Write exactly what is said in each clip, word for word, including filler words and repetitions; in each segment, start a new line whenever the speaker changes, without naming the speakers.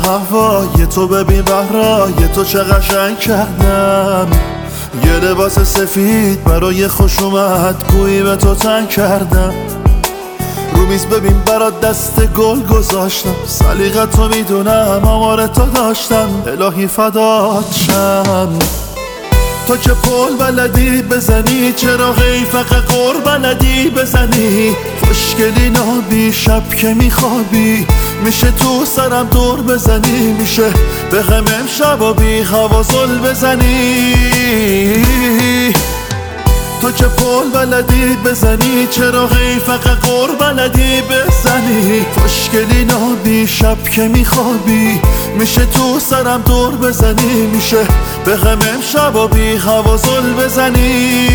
هوای تو ببین بهرای تو چه قشنگ کردم. یه لباس سفید برای خوش اومد گویی به تو تنگ کردم. رو میز ببین برات دست گل گذاشتم، سلیقت رو میدونم آمار تو داشتم. الهی فدات شم. تو که پل بلدی بزنی، چرا هی فقط قر بلدی بزنی؟ خوشگلی نابی شب که میخوابی، میشه تو سرم دور بزنی، میشه به غم امشب و بی هوا زل بزنی. تو که پل بلدی بزنی، چرا هی فقط قر بلدی بزنی؟ خوشگلی نابی شب که میخوابی، میشه تو سرم دور بزنی، میشه به غم امشب و بی هوا زل بزنی.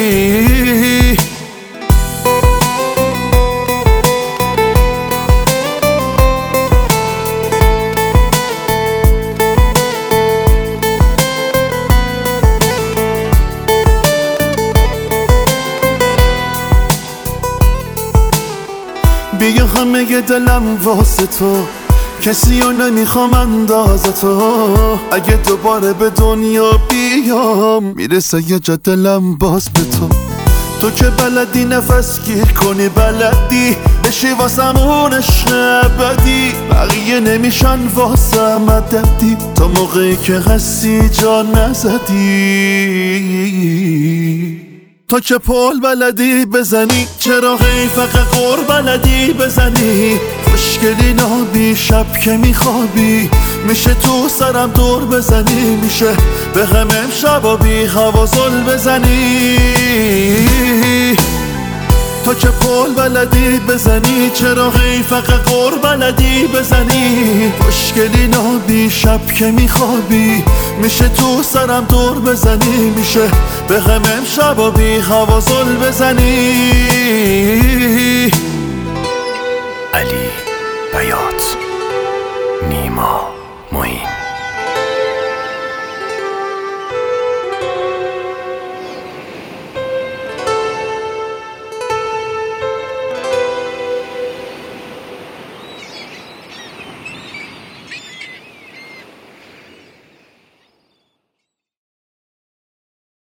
بیا همه دلم واسه تو، کسی رو نمیخوام اندازه تو. اگه دوباره به دنیا بیام، میرسه یه جا دلم باز به تو. تو که بلدی نفس گیر کنی، بلدی بشی واسمون عشق ابدی. بقیه نمیشن واسه مددی، تا موقعی که هستی جا نزدی. تو که پل بلدی بزنی، چرا هی فقط قر بلدی بزنی؟ خوشگلی نابی شب که میخوابی، میشه تو سرم دور بزنی، میشه به غم امشب و بی هوا زل بزنی. تو که پل بلدی بزنی، چرا هی فقط قر بلدی بزنی؟ خوشگلی نابی شب که میخوابی، میشه تو سرم دور بزنی، میشه به غم امشب و بی هوا زل بزنی.